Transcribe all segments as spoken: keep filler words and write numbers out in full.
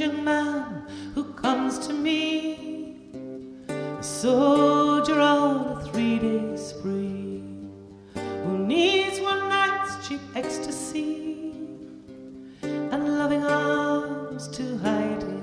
young man who comes to me, a soldier on a three-day spree, who needs one night's cheap ecstasy and loving arms to hide him.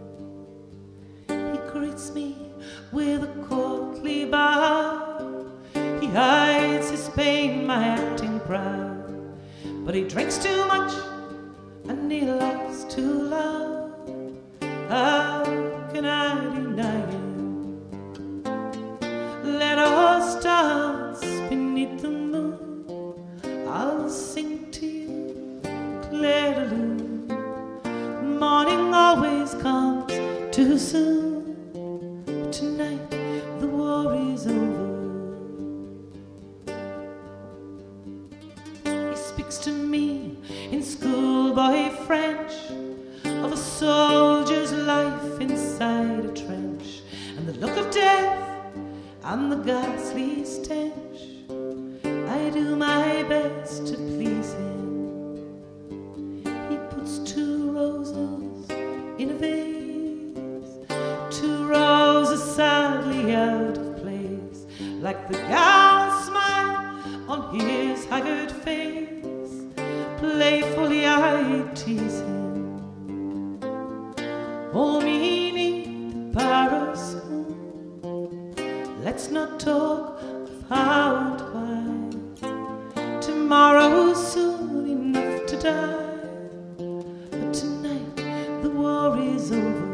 He greets me with a courtly bow. He hides his pain, my acting proud, but he drinks too much and he loves to love. How can I deny him? Let us dance beneath the moon. I'll sing to you, Claire de Lune. Morning always comes too soon, but tonight the war is over. He speaks to me in schoolboy French of a soldier's life inside a trench, and the look of death and the ghastly stench. I do my best to please him. He puts two roses in a vase, two roses sadly out of place, like the gallant smile on his haggard face. Playfully I tease him. Hold me neath the parasol. Let's not talk of how to why. Tomorrow's soon enough to die, but tonight the war is over.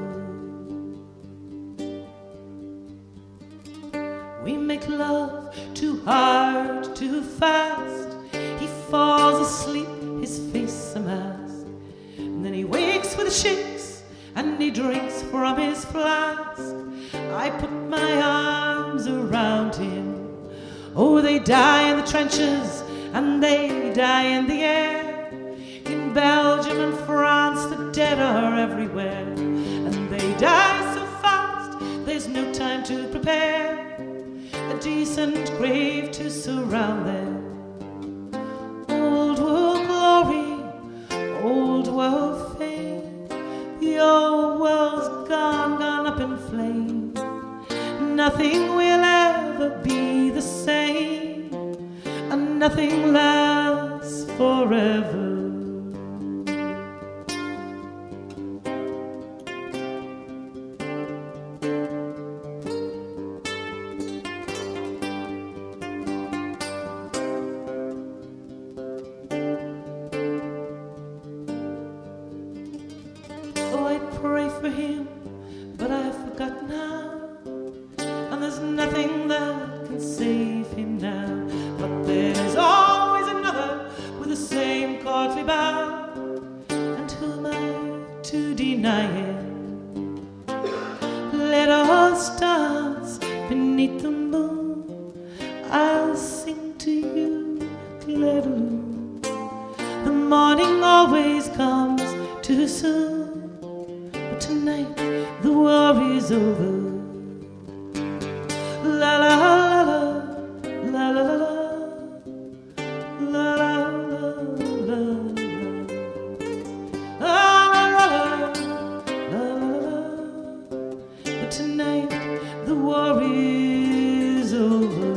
We make love too hard, too fast. He falls asleep, his face a mask, and then he wakes with the shakes and he drinks from his flask. I put my arms around him. Oh, they die in the trenches and they die in the air. In Belgium and France the dead are everywhere, and they die so fast there's no time to prepare a decent grave to surround them. Old world glory, old world fame, the old world's gone, gone up in flame. Nothing will ever be the same, and nothing lasts forever. Pray for him, but I've forgotten how, and there's nothing that can save him now. But there's always another with the same courtly bow, and who am I to deny him? Let us dance beneath the moon. I'll sing to you, Claire de Lune. The morning always comes too soon. Tonight the war is over. La la la la la la la la la la la la la. But tonight the war is over.